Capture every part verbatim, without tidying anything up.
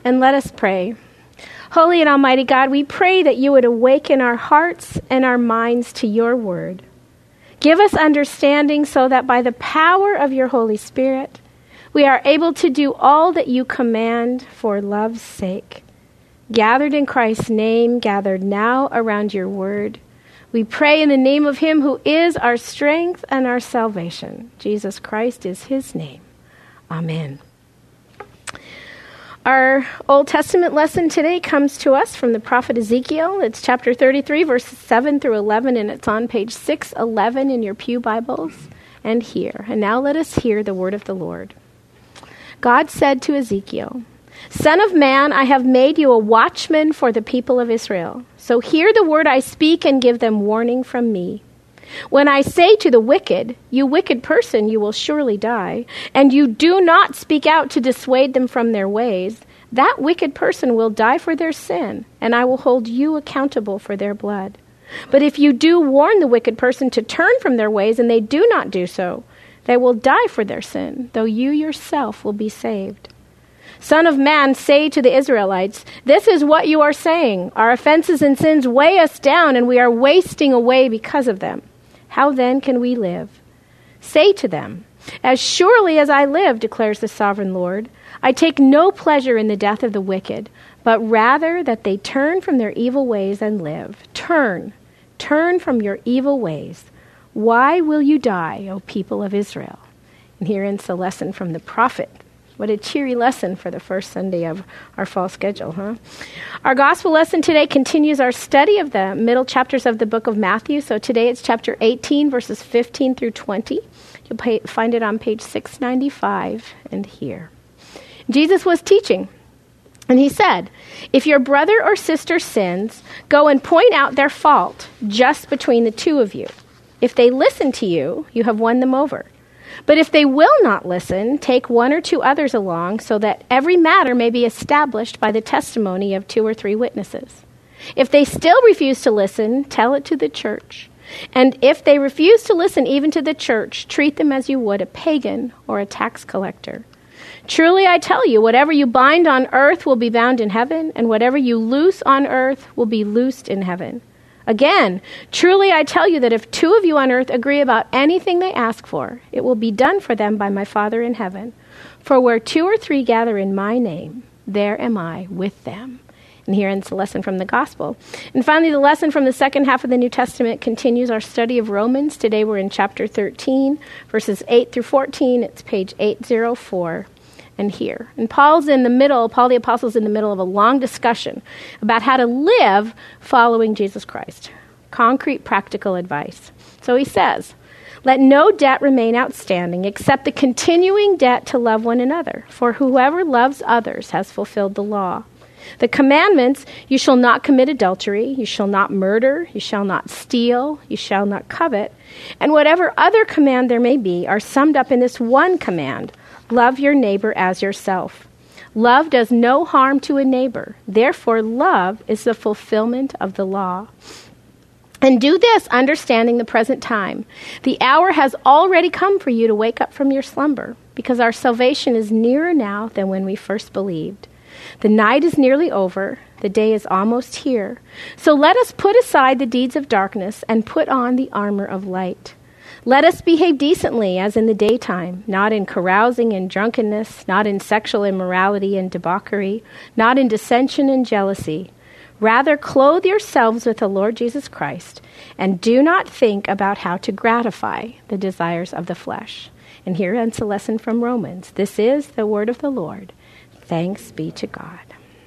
And let us pray. Holy and almighty God, we pray that you would awaken our hearts and our minds to your word. Give us understanding so that by the power of your Holy Spirit, we are able to do all that you command for love's sake. Gathered in Christ's name, gathered now around your word, we pray in the name of him who is our strength and our salvation. Jesus Christ is his name. Amen. Our Old Testament lesson today comes to us from the prophet Ezekiel. It's chapter thirty-three, verses seven through eleven, and it's on page six eleven in your pew Bibles and here. And now let us hear the word of the Lord. God said to Ezekiel, "Son of man, I have made you a watchman for the people of Israel. So hear the word I speak and give them warning from me. When I say to the wicked, 'You wicked person, you will surely die,' and you do not speak out to dissuade them from their ways, that wicked person will die for their sin, and I will hold you accountable for their blood. But if you do warn the wicked person to turn from their ways and they do not do so, they will die for their sin, though you yourself will be saved. Son of man, say to the Israelites, this is what you are saying. Our offenses and sins weigh us down, and we are wasting away because of them. How then can we live? Say to them, as surely as I live, declares the sovereign Lord, I take no pleasure in the death of the wicked, but rather that they turn from their evil ways and live. Turn, turn from your evil ways. Why will you die, O people of Israel?" And here ends the lesson from the prophet. What a cheery lesson for the first Sunday of our fall schedule, huh? Our gospel lesson today continues our study of the middle chapters of the book of Matthew. So today it's chapter eighteen, verses fifteen through twenty. You'll pay, find it on page six ninety-five and here. Jesus was teaching, and he said, "If your brother or sister sins, go and point out their fault just between the two of you. If they listen to you, you have won them over. But if they will not listen, take one or two others along so that every matter may be established by the testimony of two or three witnesses. If they still refuse to listen, tell it to the church. And if they refuse to listen even to the church, treat them as you would a pagan or a tax collector. Truly I tell you, whatever you bind on earth will be bound in heaven, and whatever you loose on earth will be loosed in heaven. Again, truly I tell you that if two of you on earth agree about anything they ask for, it will be done for them by my Father in heaven. For where two or three gather in my name, there am I with them." And here ends the lesson from the gospel. And finally, the lesson from the second half of the New Testament continues our study of Romans. Today we're in chapter thirteen, verses eight through fourteen. It's page eight oh four. And here. And Paul's in the middle, Paul the Apostle's in the middle of a long discussion about how to live following Jesus Christ. Concrete, practical advice. So he says, "Let no debt remain outstanding except the continuing debt to love one another. For whoever loves others has fulfilled the law. The commandments, you shall not commit adultery, you shall not murder, you shall not steal, you shall not covet, and whatever other command there may be are summed up in this one command, love your neighbor as yourself. Love does no harm to a neighbor. Therefore, love is the fulfillment of the law. And do this, understanding the present time. The hour has already come for you to wake up from your slumber, because our salvation is nearer now than when we first believed. The night is nearly over. The day is almost here. So let us put aside the deeds of darkness and put on the armor of light. Let us behave decently as in the daytime, not in carousing and drunkenness, not in sexual immorality and debauchery, not in dissension and jealousy. Rather, clothe yourselves with the Lord Jesus Christ, and do not think about how to gratify the desires of the flesh." And here ends a lesson from Romans. This is the word of the Lord. Thanks be to God.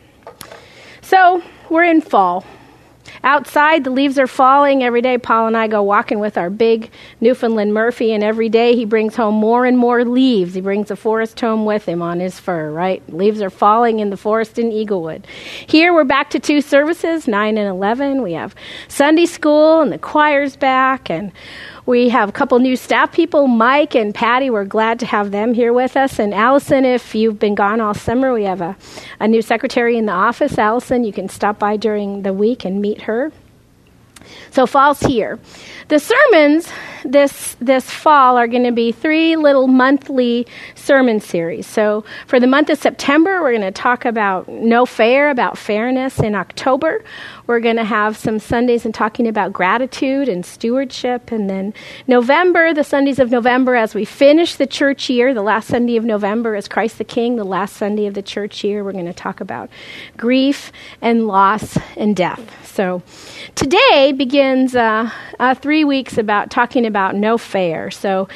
So, we're in fall. Outside, the leaves are falling. Every day, Paul and I go walking with our big Newfoundland Murphy, and every day he brings home more and more leaves. He brings the forest home with him on his fur, right? Leaves are falling in the forest in Eaglewood. Here, we're back to two services, nine and eleven. We have Sunday school, and the choir's back, and we have a couple new staff people, Mike and Patty. We're glad to have them here with us. And Allison, if you've been gone all summer, we have a, a new secretary in the office. Allison, you can stop by during the week and meet her. So fall's here. The sermons this this fall are going to be three little monthly sermon series. So for the month of September, we're going to talk about no fair, about fairness. In October, we're going to have some Sundays and talking about gratitude and stewardship. And then November, the Sundays of November, as we finish the church year, the last Sunday of November is Christ the King, the last Sunday of the church year. We're going to talk about grief and loss and death. So today begins uh, uh, three weeks about talking about no fair. So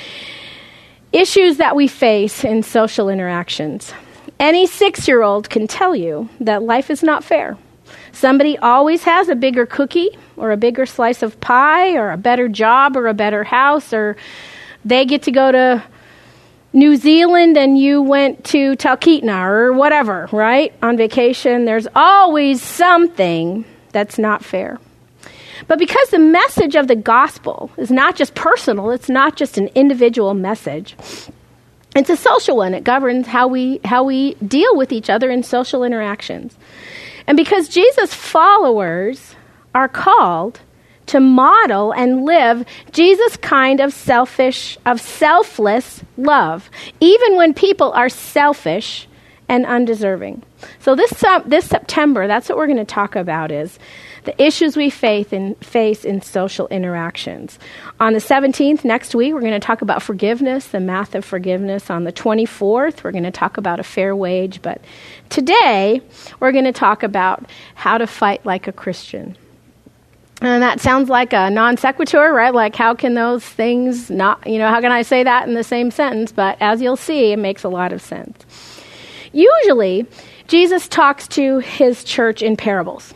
issues that we face in social interactions. Any six-year-old can tell you that life is not fair. Somebody always has a bigger cookie or a bigger slice of pie or a better job or a better house, or they get to go to New Zealand and you went to Talkeetna or whatever, right? On vacation, there's always something that's not fair. But because the message of the gospel is not just personal, it's not just an individual message, it's a social one. It governs how we how we deal with each other in social interactions. And because Jesus' followers are called to model and live Jesus' kind of selfish, of selfless love, even when people are selfish and undeserving. So this uh, this September, that's what we're going to talk about, is the issues we face in, face in social interactions. On the seventeenth, next week, we're going to talk about forgiveness, the math of forgiveness. On the twenty-fourth, we're going to talk about a fair wage. But today, we're going to talk about how to fight like a Christian. And that sounds like a non sequitur, right? Like, how can those things not, you know, how can I say that in the same sentence? But as you'll see, it makes a lot of sense. Usually, Jesus talks to his church in parables.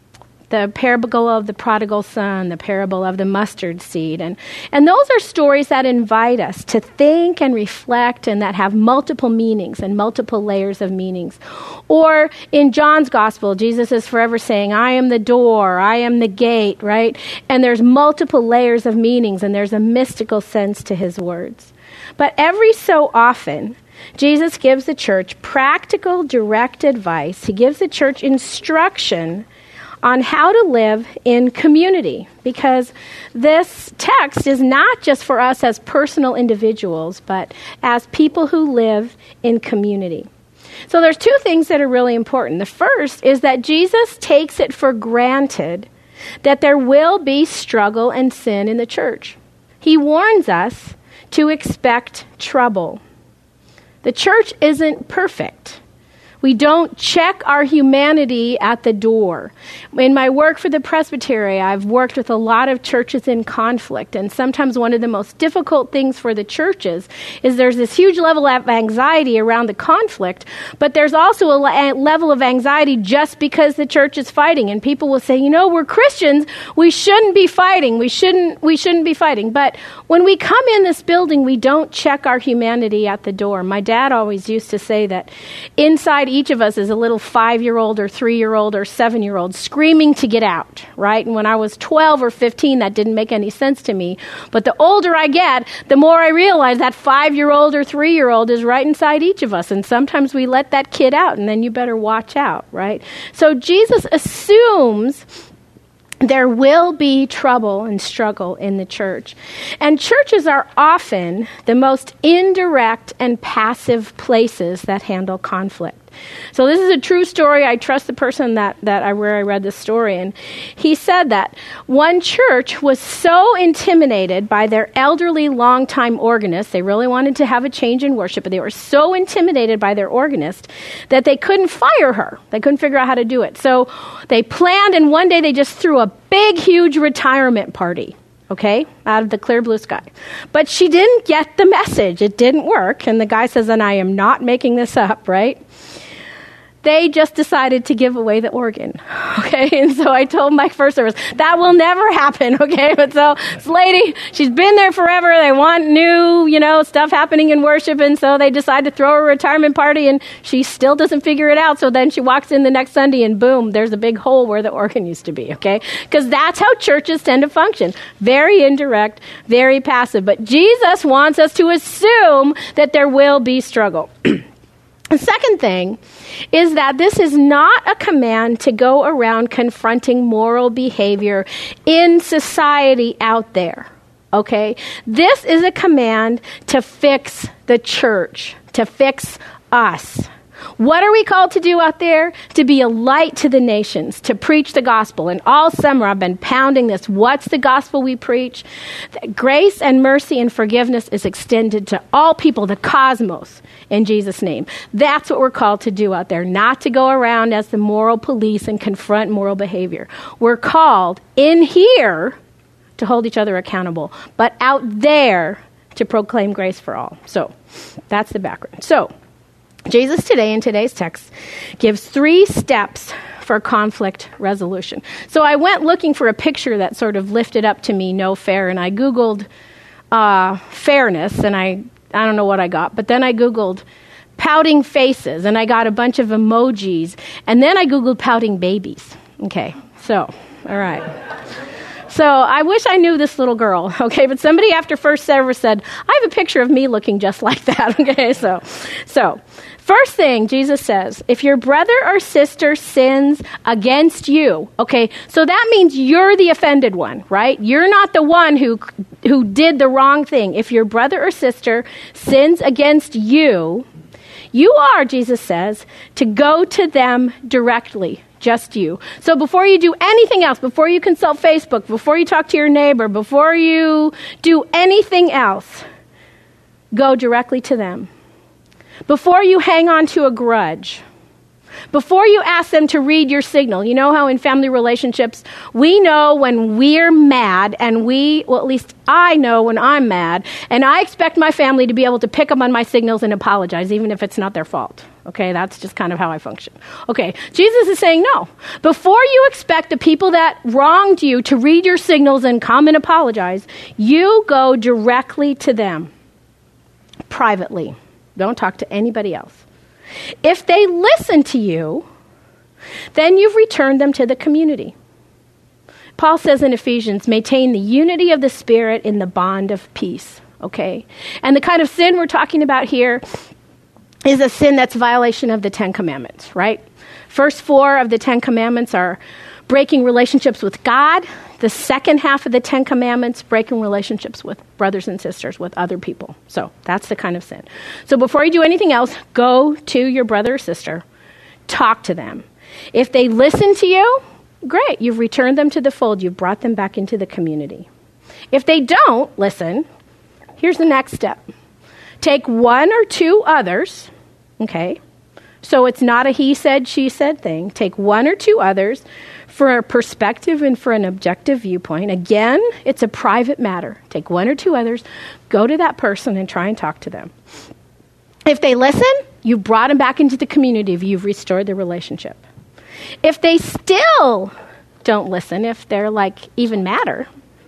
The parable of the prodigal son, the parable of the mustard seed. And, and those are stories that invite us to think and reflect and that have multiple meanings and multiple layers of meanings. Or in John's gospel, Jesus is forever saying, I am the door, I am the gate, right? And there's multiple layers of meanings and there's a mystical sense to his words. But every so often, Jesus gives the church practical, direct advice. He gives the church instruction on how to live in community, because this text is not just for us as personal individuals, but as people who live in community. So there's two things that are really important. The first is that Jesus takes it for granted that there will be struggle and sin in the church. He warns us to expect trouble. The church isn't perfect. We don't check our humanity at the door. In my work for the presbytery, I've worked with a lot of churches in conflict, and sometimes one of the most difficult things for the churches is there's this huge level of anxiety around the conflict, but there's also a level of anxiety just because the church is fighting, and people will say, you know, we're Christians, we shouldn't be fighting, we shouldn't, we shouldn't be fighting. But when we come in this building, we don't check our humanity at the door. My dad always used to say that inside each of us is a little five-year-old or three-year-old or seven-year-old screaming to get out, right? And when I was twelve or fifteen, that didn't make any sense to me. But the older I get, the more I realize that five-year-old or three-year-old is right inside each of us. And sometimes we let that kid out, and then you better watch out, right? So Jesus assumes there will be trouble and struggle in the church. And churches are often the most indirect and passive places that handle conflict. So this is a true story. I trust the person that, that I where I read this story. And he said that one church was so intimidated by their elderly longtime organist, they really wanted to have a change in worship, but they were so intimidated by their organist that they couldn't fire her. They couldn't figure out how to do it. So they planned, and one day they just threw a big, huge retirement party. Okay, out of the clear blue sky. But she didn't get the message. It didn't work. And the guy says, and I am not making this up, right? They just decided to give away the organ, okay? And so I told my first service, that will never happen, okay? But so this lady, she's been there forever. They want new, you know, stuff happening in worship, and so they decide to throw a retirement party, and she still doesn't figure it out. So then she walks in the next Sunday, and boom, there's a big hole where the organ used to be, okay? Because that's how churches tend to function. Very indirect, very passive. But Jesus wants us to assume that there will be struggle. The second thing is that this is not a command to go around confronting moral behavior in society out there, okay? This is a command to fix the church, to fix us. What are we called to do out there? To be a light to the nations, to preach the gospel. And all summer I've been pounding this. What's the gospel we preach? That grace and mercy and forgiveness is extended to all people, the cosmos, in Jesus' name. That's what we're called to do out there, not to go around as the moral police and confront moral behavior. We're called in here to hold each other accountable, but out there to proclaim grace for all. So that's the background. So Jesus today, in today's text, gives three steps for conflict resolution. So I went looking for a picture that sort of lifted up to me no fair, and I Googled uh, fairness, and I, I don't know what I got, but then I Googled pouting faces, and I got a bunch of emojis, and then I Googled pouting babies. Okay, so, all right. So I wish I knew this little girl, okay? But somebody after first service said, I have a picture of me looking just like that, okay? So, so first thing Jesus says, if your brother or sister sins against you, okay? So that means you're the offended one, right? You're not the one who who did the wrong thing. If your brother or sister sins against you, you are, Jesus says, to go to them directly. Just you. So before you do anything else, before you consult Facebook, before you talk to your neighbor, before you do anything else, go directly to them. Before you hang on to a grudge, before you ask them to read your signal, you know how in family relationships, we know when we're mad, and we, well, at least I know when I'm mad, and I expect my family to be able to pick up on my signals and apologize, even if it's not their fault. Okay, that's just kind of how I function. Okay, Jesus is saying no. Before you expect the people that wronged you to read your signals and come and apologize, you go directly to them privately. Don't talk to anybody else. If they listen to you, then you've returned them to the community. Paul says in Ephesians, maintain the unity of the Spirit in the bond of peace. Okay, and the kind of sin we're talking about here is a sin that's violation of the Ten Commandments, right? First four of the Ten Commandments are breaking relationships with God. The second half of the Ten Commandments, breaking relationships with brothers and sisters, with other people. So that's the kind of sin. So before you do anything else, go to your brother or sister. Talk to them. If they listen to you, great. You've returned them to the fold. You've brought them back into the community. If they don't listen, here's the next step. Take one or two others, okay? So it's not a he said, she said thing. Take one or two others for a perspective and for an objective viewpoint. Again, it's a private matter. Take one or two others, go to that person and try and talk to them. If they listen, you've brought them back into the community. You've restored the relationship. If they still don't listen, if they're like even madder,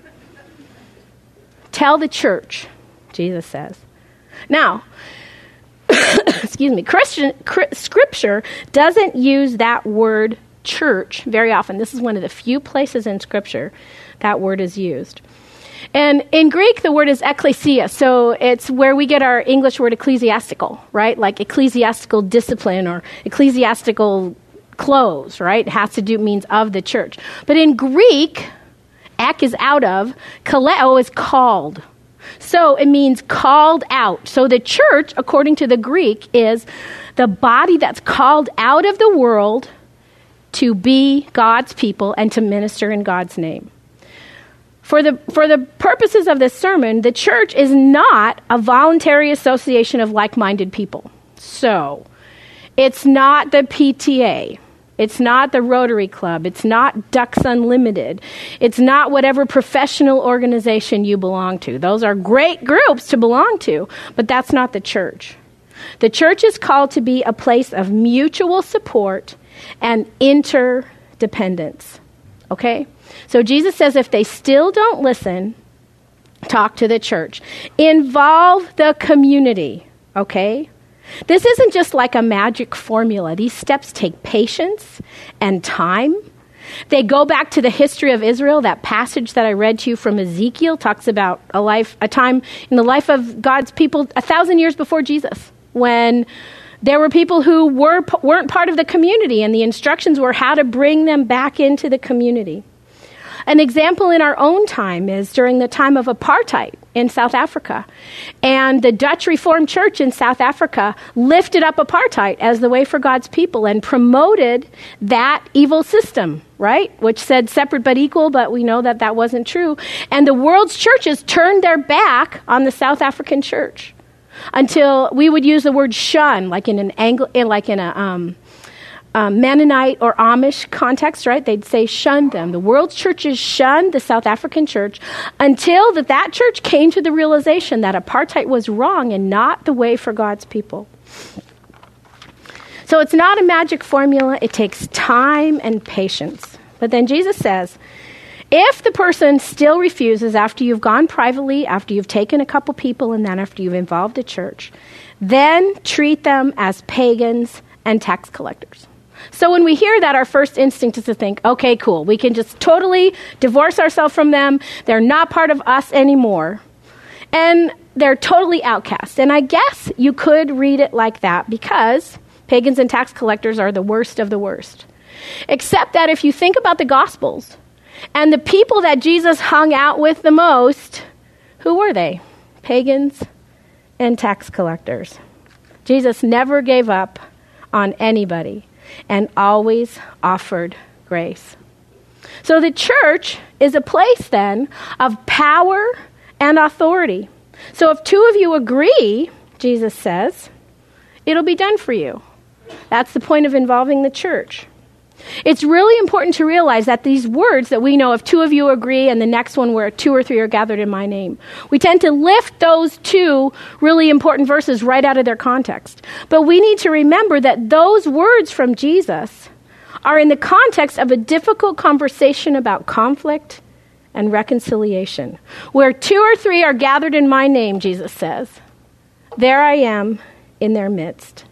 tell the church, Jesus says. Now, excuse me, Christian cr- Scripture doesn't use that word church very often. This is one of the few places in Scripture that word is used. And in Greek, the word is ekklesia, so it's where we get our English word ecclesiastical, right? Like ecclesiastical discipline or ecclesiastical clothes, right? It has to do, means of the church. But in Greek, ek is out of, kaleo is called. So it means called out. So the church, according to the Greek, is the body that's called out of the world to be God's people and to minister in God's name. For the for the purposes of this sermon, the church is not a voluntary association of like-minded people. So it's not the P T A. It's not the Rotary Club. It's not Ducks Unlimited. It's not whatever professional organization you belong to. Those are great groups to belong to, but that's not the church. The church is called to be a place of mutual support and interdependence. Okay? So Jesus says if they still don't listen, talk to the church. Involve the community. Okay? This isn't just like a magic formula. These steps take patience and time. They go back to the history of Israel. That passage that I read to you from Ezekiel talks about a life, a time in the life of God's people a thousand years before Jesus, when There were people who were, weren't part of the community, and the instructions were how to bring them back into the community. An example in our own time is during the time of apartheid in South Africa. And the Dutch Reformed Church in South Africa lifted up apartheid as the way for God's people and promoted that evil system, right? Which said separate but equal, but we know that that wasn't true. And the world's churches turned their back on the South African church until we would use the word shun, like in an Anglo, like in a um, Um, Mennonite or Amish context, right? They'd say shun them. The world's churches shunned the South African church until that, that church came to the realization that apartheid was wrong and not the way for God's people. So it's not a magic formula. It takes time and patience. But then Jesus says, if the person still refuses after you've gone privately, after you've taken a couple people, and then after you've involved the church, then treat them as pagans and tax collectors. So when we hear that, our first instinct is to think, okay, cool, we can just totally divorce ourselves from them. They're not part of us anymore. And they're totally outcast. And I guess you could read it like that because pagans and tax collectors are the worst of the worst. Except that if you think about the Gospels and the people that Jesus hung out with the most, who were they? Pagans and tax collectors. Jesus never gave up on anybody and always offered grace. So the church is a place then of power and authority. So if two of you agree, Jesus says, it'll be done for you. That's the point of involving the church. It's really important to realize that these words that we know, if two of you agree, and the next one where two or three are gathered in my name, we tend to lift those two really important verses right out of their context. But we need to remember that those words from Jesus are in the context of a difficult conversation about conflict and reconciliation. Where two or three are gathered in my name, Jesus says, there I am in their midst.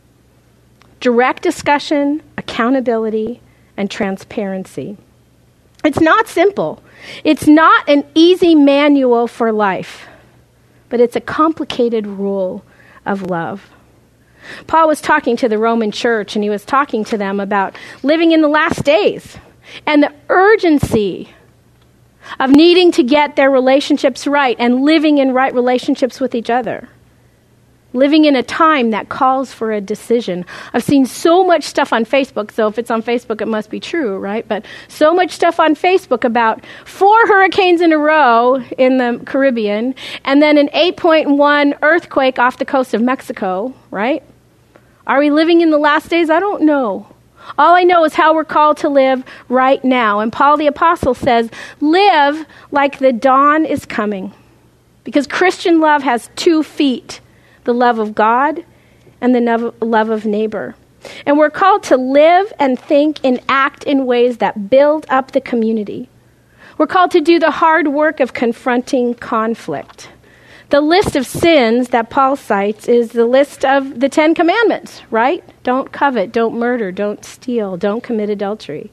Direct discussion, accountability, and transparency. It's not simple. It's not an easy manual for life, but it's a complicated rule of love. Paul was talking to the Roman church, and he was talking to them about living in the last days and the urgency of needing to get their relationships right and living in right relationships with each other. Living in a time that calls for a decision. I've seen so much stuff on Facebook, so if it's on Facebook, it must be true, right? But so much stuff on Facebook about four hurricanes in a row in the Caribbean, and then an eight point one earthquake off the coast of Mexico, right? Are we living in the last days? I don't know. All I know is how we're called to live right now. And Paul the Apostle says, live like the dawn is coming. Because Christian love has two feet. The love of God and the love of neighbor. And we're called to live and think and act in ways that build up the community. We're called to do the hard work of confronting conflict. The list of sins that Paul cites is the list of the Ten Commandments, right? Don't covet, don't murder, don't steal, don't commit adultery.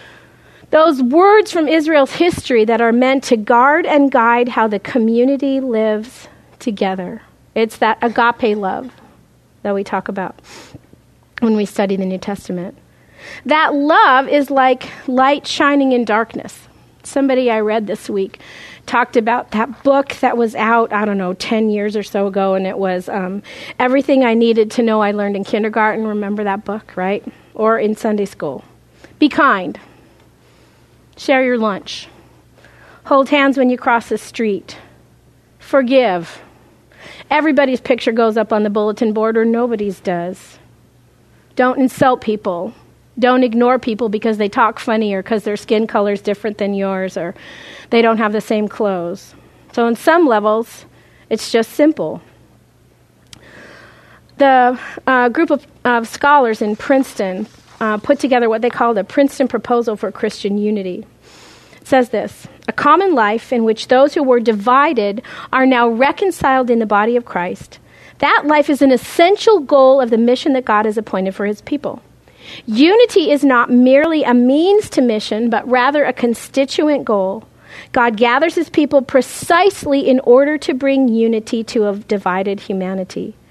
Those words from Israel's history that are meant to guard and guide how the community lives together. It's that agape love that we talk about when we study the New Testament. That love is like light shining in darkness. Somebody I read this week talked about that book that was out, I don't know, ten years or so ago, and it was um, Everything I Needed to Know I Learned in Kindergarten. Remember that book, right? Or in Sunday school. Be kind. Share your lunch. Hold hands when you cross the street. Forgive. Everybody's picture goes up on the bulletin board, or nobody's does. Don't insult people. Don't ignore people because they talk funny or because their skin color is different than yours or they don't have the same clothes. So on some levels, it's just simple. The uh, group of uh, scholars in Princeton uh, put together what they call the Princeton Proposal for Christian Unity. It says this: a common life in which those who were divided are now reconciled in the body of Christ. That life is an essential goal of the mission that God has appointed for his people. Unity is not merely a means to mission, but rather a constituent goal. God gathers his people precisely in order to bring unity to a divided humanity.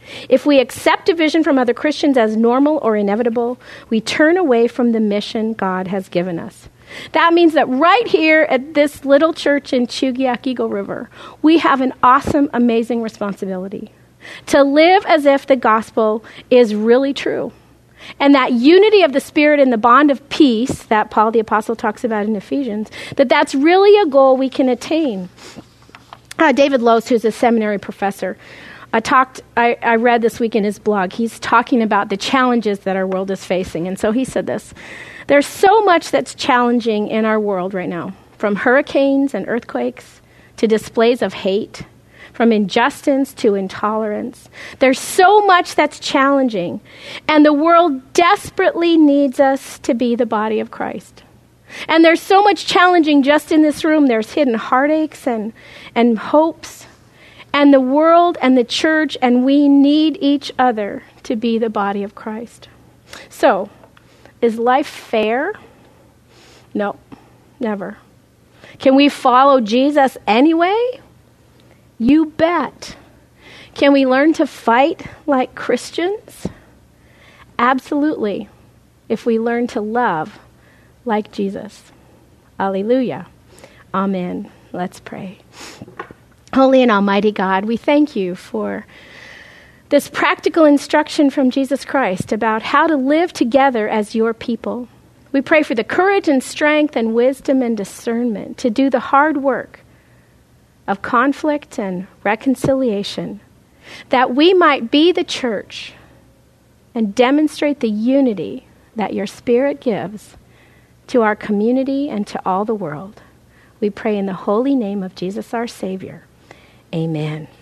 If we accept division from other Christians as normal or inevitable, we turn away from the mission God has given us. That means that right here at this little church in Chugiak Eagle River, we have an awesome, amazing responsibility to live as if the gospel is really true. And that unity of the Spirit and the bond of peace that Paul the Apostle talks about in Ephesians, that that's really a goal we can attain. Uh, David Lose, who's a seminary professor, I talked. I, I read this week in his blog. He's talking about the challenges that our world is facing. And so he said this: there's so much that's challenging in our world right now, from hurricanes and earthquakes to displays of hate, from injustice to intolerance. There's so much that's challenging, and the world desperately needs us to be the body of Christ. And there's so much challenging just in this room. There's hidden heartaches and, and hopes, and the world and the church, and we need each other to be the body of Christ. So, is life fair? No, never. Can we follow Jesus anyway? You bet. Can we learn to fight like Christians? Absolutely, if we learn to love like Jesus. Alleluia. Amen. Let's pray. Holy and almighty God, we thank you for this practical instruction from Jesus Christ about how to live together as your people. We pray for the courage and strength and wisdom and discernment to do the hard work of conflict and reconciliation, that we might be the church and demonstrate the unity that your Spirit gives to our community and to all the world. We pray in the holy name of Jesus our Savior. Amen.